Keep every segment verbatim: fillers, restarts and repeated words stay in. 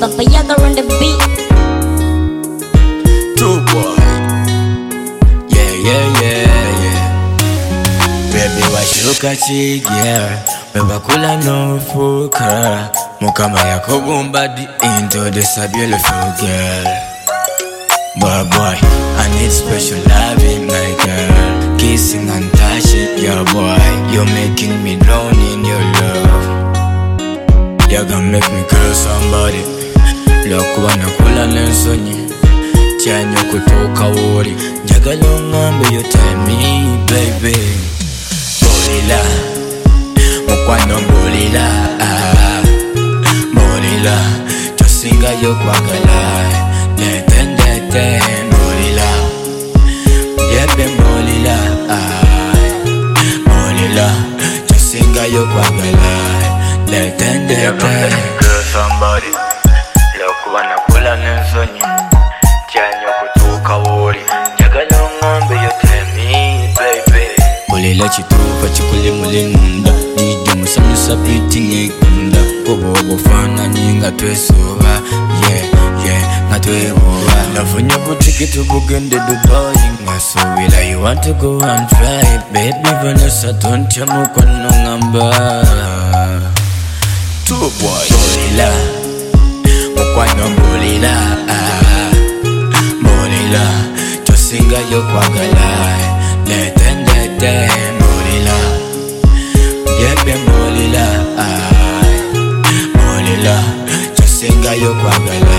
Papa Yaga on the beat. True boy. Yeah, yeah, yeah, yeah. Baby washuka chigia, beba kula no fuka. Mukama yako bombadi into this a beautiful girl. Boy, boy, I need special loving, my girl. Kissing and touching, yeah, boy. You're making me drown in your love. You're gonna make me call somebody. Look wanna kula nensonye. Chanyo kutoka wori. Jagalo ngambe you tell me, baby. Bolila, mukwano bolila, ah. Bolila, chosinga yo kwagala. Neten neten bolila, yebe bolila, ah. Bolila, chosinga yo kwagala. Neten neten. Somebody, look wanna kula nensonye. Chanyo kutoka wori. Jagalo ngambe you tell me, baby. Bolila chitupa chikuli mulingunda. Didi musamyu sabiti ngekunda. Kobo obo fana nyinga twesoba. Yeah, yeah, nga twewoba. Nafunya butiki tubugende Dubai. Nga so wila you want to go and try. Baby Vanessa tontia mukono ngamba. True boy. Bolila, mukwano bolila, ah. Bolila, chosinga yo kwagala. Neten neten bolila, yebe bolila, ah. Bolila, chosinga yo kwagala.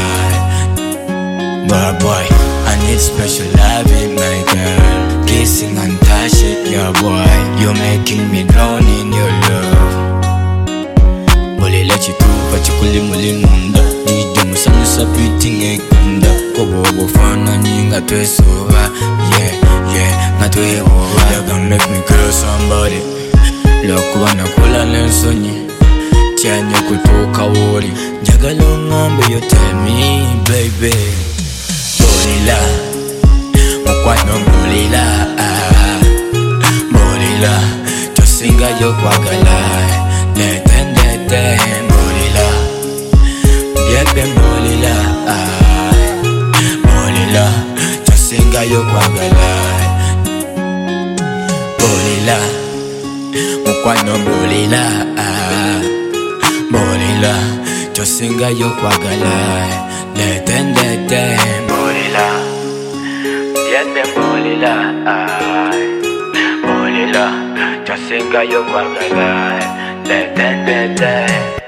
Boy, boy, I need special loving, my girl. Kissing and touching, yeah, boy. You're making me drown in your love. Bolila chitupa chikuli mulingunda. Didi musamyu sabiti ngekunda. Kobo obo fana nyinga twesoba. Yeah, yeah, nga twewoba. You're gonna make me call somebody. Loku wana kula nensonye. Chanyo kutoka wori. Jagalo ngambe you tell me, baby. Bolila, mukwano bolila, ah. Bolila, chosinga yo kwagala. Neten neten bolila, yebe bolila, ah. Bolila, chosinga yo kwagala. Bolila, mukwano bolila, ah. Bolila, chosinga yo kwagala. Neten neten bolila, yebe bolila, ah. Bolila, chosinga yo kwagala. Neten neten.